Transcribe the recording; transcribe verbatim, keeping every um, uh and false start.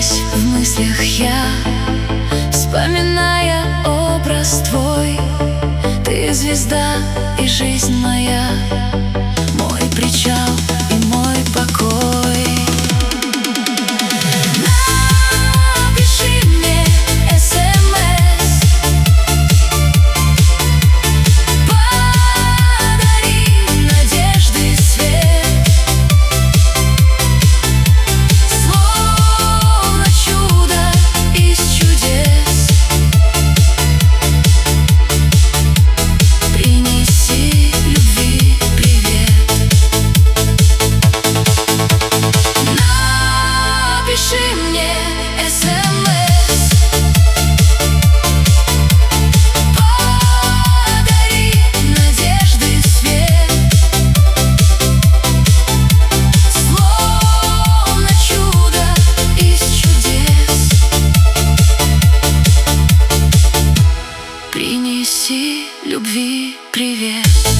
Кружусь в мыслях я, вспоминая образ твой. Ты звезда и жизнь моя, мой причал и мой покой. Напиши мне смс, подари надежды свет, словно чудо из чудес. Принеси любви привет. Напиши мне смс, подари надежды свет, словно чудо из чудес. Принеси любви привет.